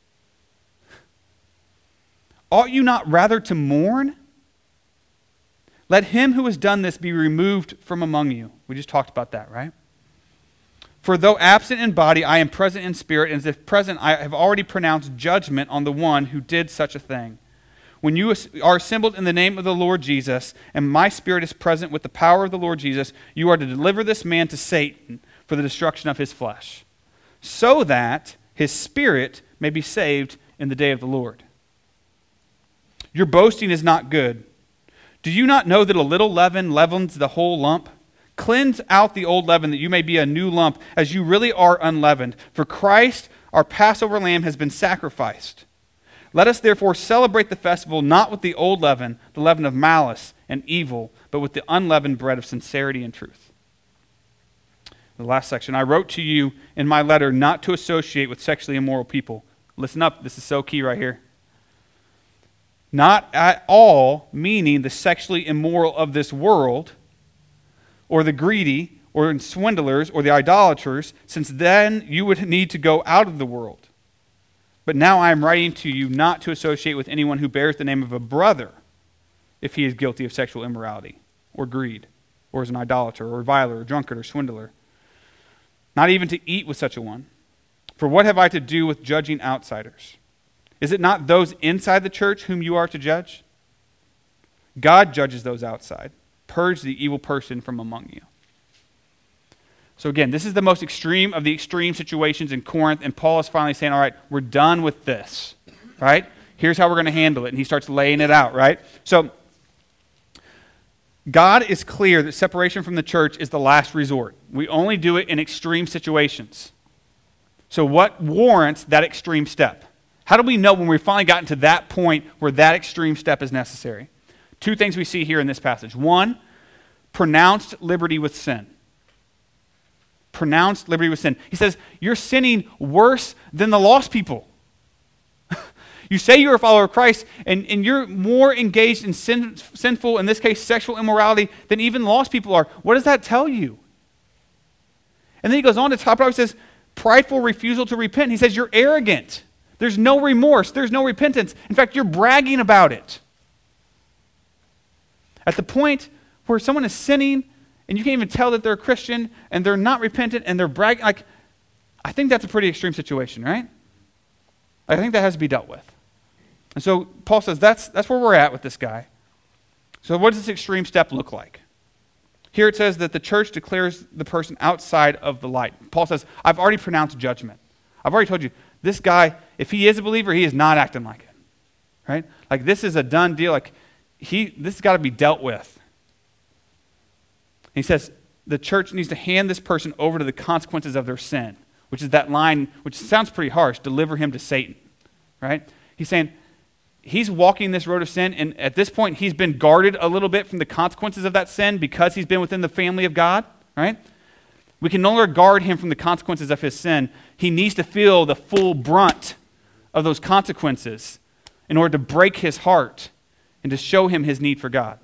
Ought you not rather to mourn? Let him who has done this be removed from among you. We just talked about that, right? For though absent in body, I am present in spirit, and as if present, I have already pronounced judgment on the one who did such a thing. When you are assembled in the name of the Lord Jesus, and my spirit is present with the power of the Lord Jesus, you are to deliver this man to Satan for the destruction of his flesh, so that his spirit may be saved in the day of the Lord. Your boasting is not good. Do you not know that a little leaven leavens the whole lump? Cleanse out the old leaven, that you may be a new lump, as you really are unleavened. For Christ, our Passover lamb, has been sacrificed. Let us therefore celebrate the festival not with the old leaven, the leaven of malice and evil, but with the unleavened bread of sincerity and truth. The last section. I wrote to you in my letter not to associate with sexually immoral people. Listen up, this is so key right here. Not at all meaning the sexually immoral of this world, or the greedy, or swindlers, or the idolaters, since then you would need to go out of the world. But now I am writing to you not to associate with anyone who bears the name of a brother if he is guilty of sexual immorality, or greed, or is an idolater, or reviler, or drunkard, or swindler. Not even to eat with such a one. For what have I to do with judging outsiders? Is it not those inside the church whom you are to judge? God judges those outside. Purge the evil person from among you. So again, this is the most extreme of the extreme situations in Corinth, and Paul is finally saying, all right, we're done with this, right? Here's how we're going to handle it, and he starts laying it out, right? So God is clear that separation from the church is the last resort. We only do it in extreme situations. So what warrants that extreme step? How do we know when we've finally gotten to that point where that extreme step is necessary? Two things we see here in this passage. One, pronounced liberty with sin. Pronounced liberty with sin. He says, you're sinning worse than the lost people. You say you're a follower of Christ, and you're more engaged in sinful, in this case, sexual immorality, than even lost people are. What does that tell you? And then he goes on to top it off. He says, prideful refusal to repent. He says, you're arrogant. There's no remorse. There's no repentance. In fact, you're bragging about it. At the point where someone is sinning, and you can't even tell that they're a Christian, and they're not repentant, and they're bragging, I think that's a pretty extreme situation, right? I think that has to be dealt with. And so Paul says that's where we're at with this guy. So what does this extreme step look like? Here it says that the church declares the person outside of the light. Paul says, I've already pronounced judgment. I've already told you, this guy, if he is a believer, he is not acting like it, right? Like this is a done deal. This has got to be dealt with. He says the church needs to hand this person over to the consequences of their sin, which is that line, which sounds pretty harsh, deliver him to Satan, right? He's saying he's walking this road of sin, and at this point he's been guarded a little bit from the consequences of that sin because he's been within the family of God, right? We can no longer guard him from the consequences of his sin. He needs to feel the full brunt of those consequences in order to break his heart and to show him his need for God.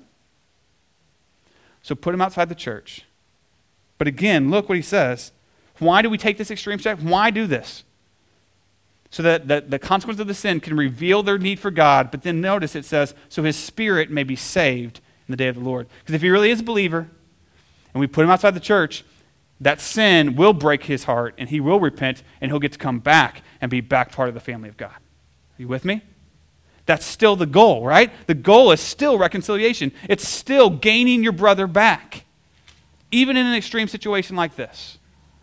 So put him outside the church. But again, look what he says. Why do we take this extreme step? Why do this? So that the consequence of the sin can reveal their need for God, but then notice it says, so his spirit may be saved in the day of the Lord. Because if he really is a believer, and we put him outside the church, that sin will break his heart, and he will repent, and he'll get to come back and be back part of the family of God. Are you with me? That's still the goal, right? The goal is still reconciliation. It's still gaining your brother back, even in an extreme situation like this.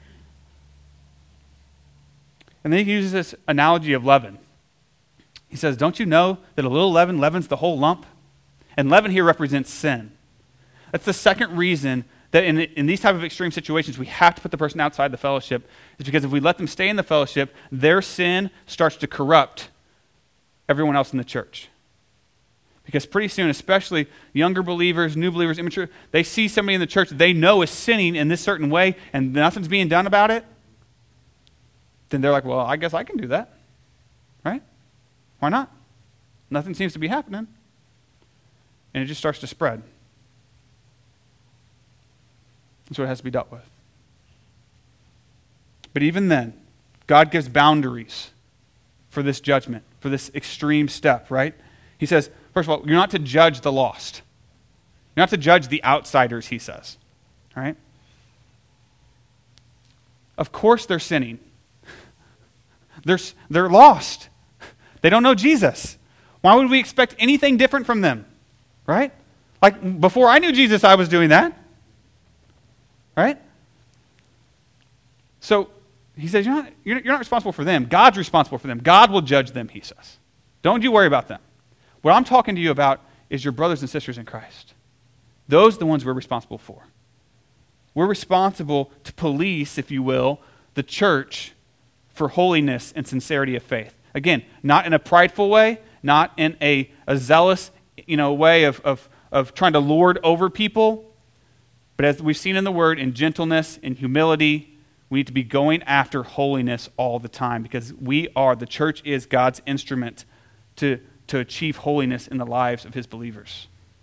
And then he uses this analogy of leaven. He says, don't you know that a little leaven leavens the whole lump? And leaven here represents sin. That's the second reason that in these type of extreme situations, we have to put the person outside the fellowship, is because if we let them stay in the fellowship, their sin starts to corrupt everyone else in the church. Because pretty soon, especially younger believers, new believers, immature, they see somebody in the church they know is sinning in this certain way and nothing's being done about it, then they're like, well, I guess I can do that. right? Why not? Nothing seems to be happening. And it just starts to spread. And so it has to be dealt with. But even then, God gives boundaries for this judgment, for this extreme step, right? He says, first of all, you're not to judge the lost. You're not to judge the outsiders, he says. All right? Of course they're sinning. They're lost. They don't know Jesus. Why would we expect anything different from them? Right? Like, before I knew Jesus, I was doing that. Right? So, he says, you're not responsible for them. God's responsible for them. God will judge them, he says. Don't you worry about them. What I'm talking to you about is your brothers and sisters in Christ. Those are the ones we're responsible for. We're responsible to police, if you will, the church for holiness and sincerity of faith. Again, not in a prideful way, not in a zealous way of trying to lord over people, but as we've seen in the Word, in gentleness, in humility, we need to be going after holiness all the time because the church is God's instrument to achieve holiness in the lives of his believers.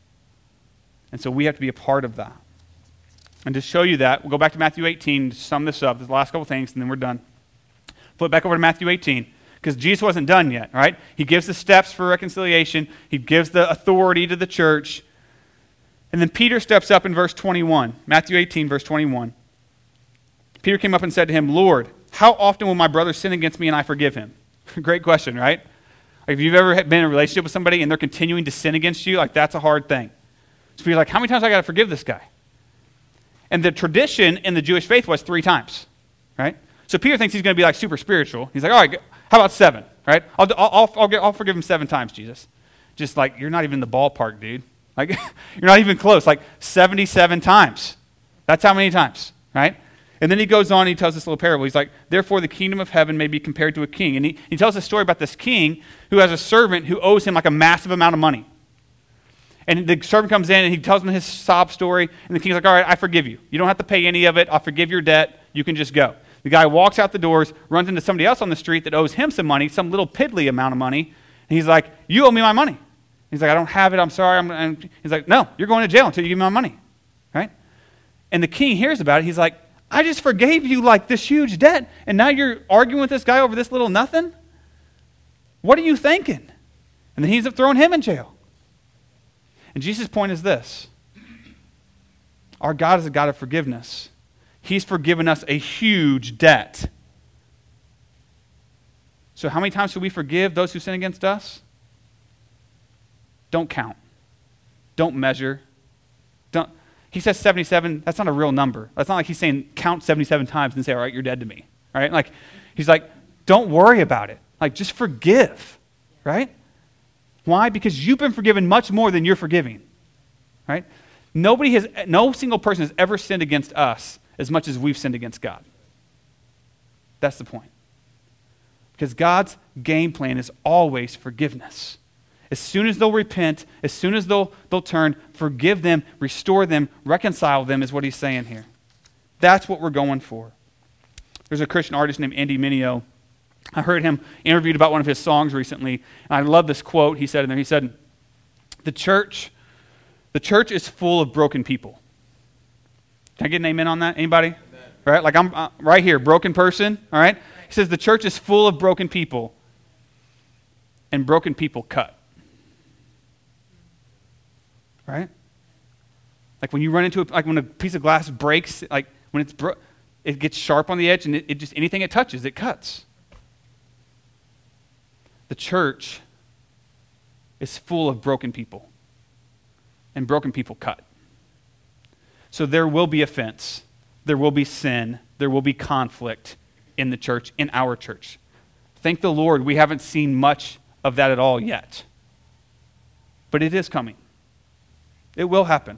And so we have to be a part of that. And to show you that, we'll go back to Matthew 18 to sum this up. There's the last couple things, and then we're done. Flip back over to Matthew 18, because Jesus wasn't done yet, right? He gives the steps for reconciliation. He gives the authority to the church. And then Peter steps up in verse 21. Matthew 18, verse 21. Peter came up and said to him, Lord, how often will my brother sin against me and I forgive him? Great question, right? Like if you've ever been in a relationship with somebody and they're continuing to sin against you, like that's a hard thing. So you're like, how many times I got to forgive this guy? And the tradition in the Jewish faith was 3 times, right? So Peter thinks he's going to be like super spiritual. He's like, all right, how about 7, right? I'll forgive him 7 times, Jesus. Just like, you're not even in the ballpark, dude. Like, you're not even close. Like 77 times. That's how many times, right? And then he goes on and he tells this little parable. He's like, therefore the kingdom of heaven may be compared to a king. And he tells a story about this king who has a servant who owes him like a massive amount of money. And the servant comes in and he tells him his sob story. And the king's like, all right, I forgive you. You don't have to pay any of it. I'll forgive your debt. You can just go. The guy walks out the doors, runs into somebody else on the street that owes him some money, some little piddly amount of money. And he's like, you owe me my money. He's like, I don't have it. I'm sorry. And he's like, no, you're going to jail until you give me my money. Right? And the king hears about it. He's like, I just forgave you like this huge debt, and now you're arguing with this guy over this little nothing? What are you thinking? And then he ends up throwing him in jail. And Jesus' point is this. Our God is a God of forgiveness. He's forgiven us a huge debt. So how many times should we forgive those who sin against us? Don't count. Don't measure. He says 77, that's not a real number. That's not like he's saying count 77 times and say, all right, you're dead to me. Right? Like, he's like, don't worry about it. Like, just forgive. Right? Why? Because you've been forgiven much more than you're forgiving. Right? No single person has ever sinned against us as much as we've sinned against God. That's the point. Because God's game plan is always forgiveness. As soon as they'll repent, as soon as they'll turn, forgive them, restore them, reconcile them is what he's saying here. That's what we're going for. There's a Christian artist named Andy Mineo. I heard him interviewed about one of his songs recently, and I love this quote he said in there. He said, the church is full of broken people. Can I get an amen on that? Anybody? Amen. Right? Like I'm right here, broken person, all right? He says the church is full of broken people, and broken people cut. Right? Like when you run into like when a piece of glass breaks, like when it gets sharp on the edge and it just anything it touches, it cuts. The church is full of broken people. And broken people cut. So there will be offense, there will be sin, there will be conflict in the church, in our church. Thank the Lord we haven't seen much of that at all yet. But it is coming. It will happen.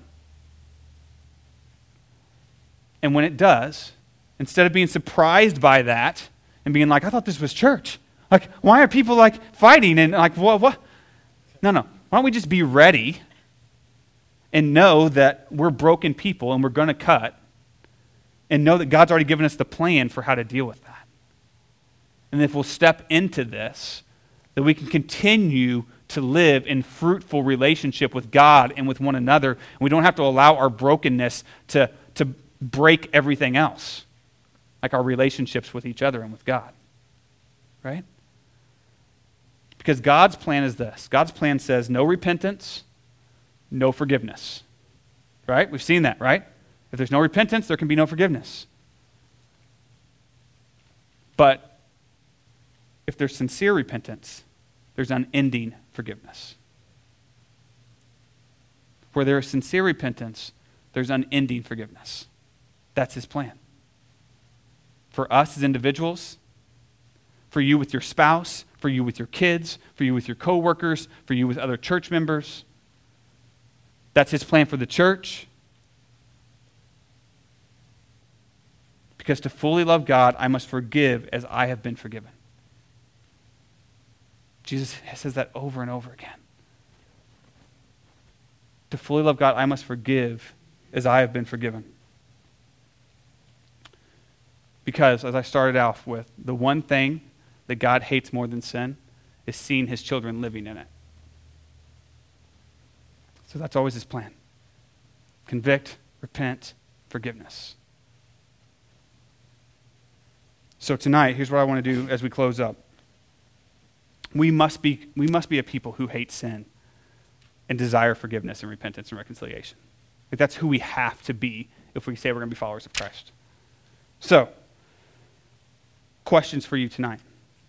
And when it does, instead of being surprised by that and being like, I thought this was church. Like, why are people like fighting and like, what? No. Why don't we just be ready and know that we're broken people and we're going to cut and know that God's already given us the plan for how to deal with that. And if we'll step into this, that we can continue to live in fruitful relationship with God and with one another. And we don't have to allow our brokenness to break everything else, like our relationships with each other and with God. Right? Because God's plan is this. God's plan says no repentance, no forgiveness. Right? We've seen that, right? If there's no repentance, there can be no forgiveness. But if there's sincere repentance, there's unending forgiveness. Where there is sincere repentance, there's unending forgiveness. That's his plan. For us as individuals, for you with your spouse, for you with your kids, for you with your coworkers, for you with other church members. That's his plan for the church. Because to fully love God, I must forgive as I have been forgiven. Jesus says that over and over again. To fully love God, I must forgive as I have been forgiven. Because, as I started off with, the one thing that God hates more than sin is seeing his children living in it. So that's always his plan. Convict, repent, forgiveness. So tonight, here's what I want to do as we close up. We must be a people who hate sin and desire forgiveness and repentance and reconciliation. Like that's who we have to be if we say we're going to be followers of Christ. So, questions for you tonight.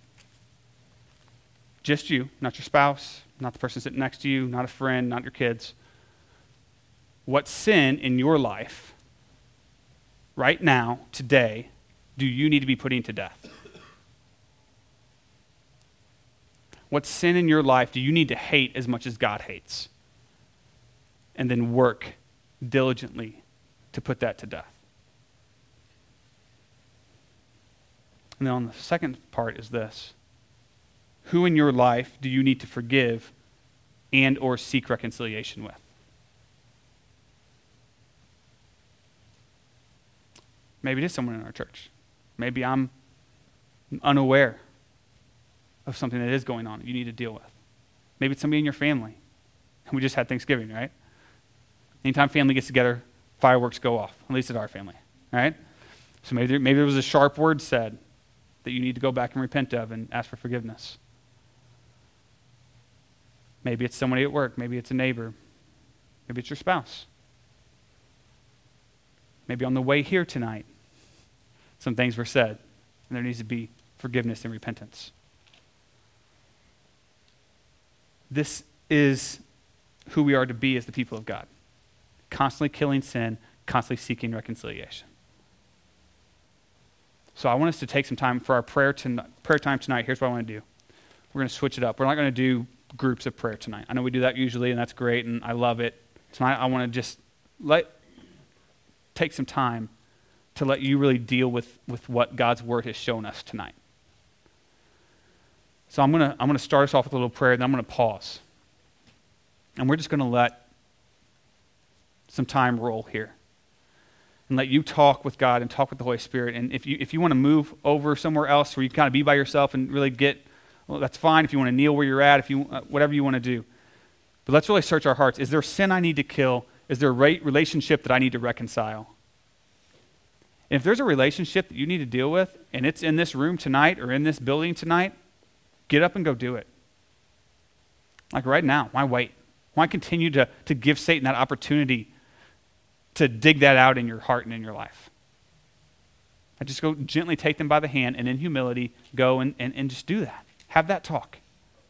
Just you, not your spouse, not the person sitting next to you, not a friend, not your kids. What sin in your life, right now, today, do you need to be putting to death? What sin in your life do you need to hate as much as God hates? And then work diligently to put that to death. And then on the second part is this. Who in your life do you need to forgive and or seek reconciliation with? Maybe it is someone in our church. Maybe I'm unaware of something that is going on that you need to deal with. Maybe it's somebody in your family. We just had Thanksgiving, right? Anytime family gets together, fireworks go off, at least at our family, right? So maybe there was a sharp word said that you need to go back and repent of and ask for forgiveness. Maybe it's somebody at work. Maybe it's a neighbor. Maybe it's your spouse. Maybe on the way here tonight, some things were said, and there needs to be forgiveness and repentance. This is who we are to be as the people of God. Constantly killing sin, constantly seeking reconciliation. So I want us to take some time for our prayer time tonight. Here's what I want to do. We're going to switch it up. We're not going to do groups of prayer tonight. I know we do that usually, and that's great, and I love it. Tonight I want to just take some time to let you really deal with what God's word has shown us tonight. So I'm gonna start us off with a little prayer, then I'm gonna pause. And we're just gonna let some time roll here. And let you talk with God and talk with the Holy Spirit. And if you want to move over somewhere else where you kind of be by yourself and really well, that's fine. If you want to kneel where you're at, whatever you want to do. But let's really search our hearts. Is there sin I need to kill? Is there a relationship that I need to reconcile? And if there's a relationship that you need to deal with, and it's in this room tonight or in this building tonight, get up and go do it. Like right now, why wait? Why continue to give Satan that opportunity to dig that out in your heart and in your life? I just go gently take them by the hand and in humility go and just do that. Have that talk.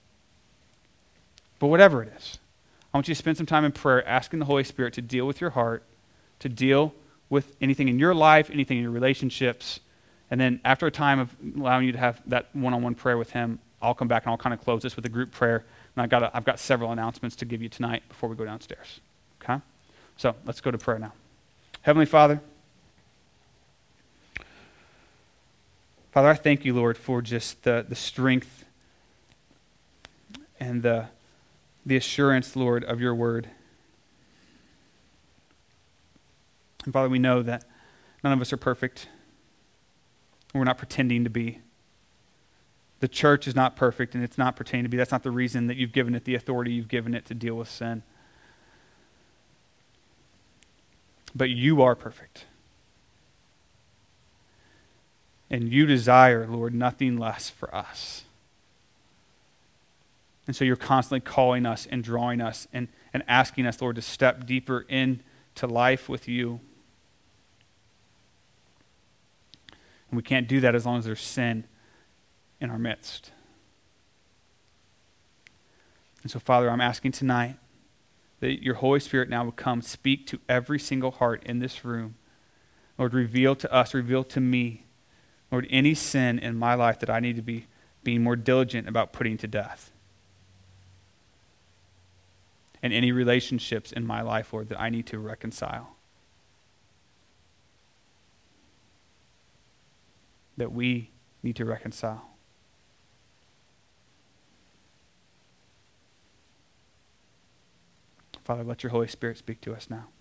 But whatever it is, I want you to spend some time in prayer asking the Holy Spirit to deal with your heart, to deal with anything in your life, anything in your relationships. And then after a time of allowing you to have that one-on-one prayer with him, I'll come back and I'll kind of close this with a group prayer. And I've got several announcements to give you tonight before we go downstairs. Okay? So let's go to prayer now. Heavenly Father, I thank you, Lord, for just the strength and the assurance, Lord, of your word. And Father, we know that none of us are perfect. We're not pretending to be. The church is not perfect, and it's not pertaining to be. That's not the reason that you've given it the authority you've given it to deal with sin. But you are perfect. And you desire, Lord, nothing less for us. And so you're constantly calling us and drawing us and asking us, Lord, to step deeper into life with you. And we can't do that as long as there's sin in our midst. And so, Father, I'm asking tonight that your Holy Spirit now would come, speak to every single heart in this room. Lord, reveal to us, reveal to me, Lord, any sin in my life that I need to be being more diligent about putting to death. And any relationships in my life, Lord, that I need to reconcile. That we need to reconcile. Father, let your Holy Spirit speak to us now.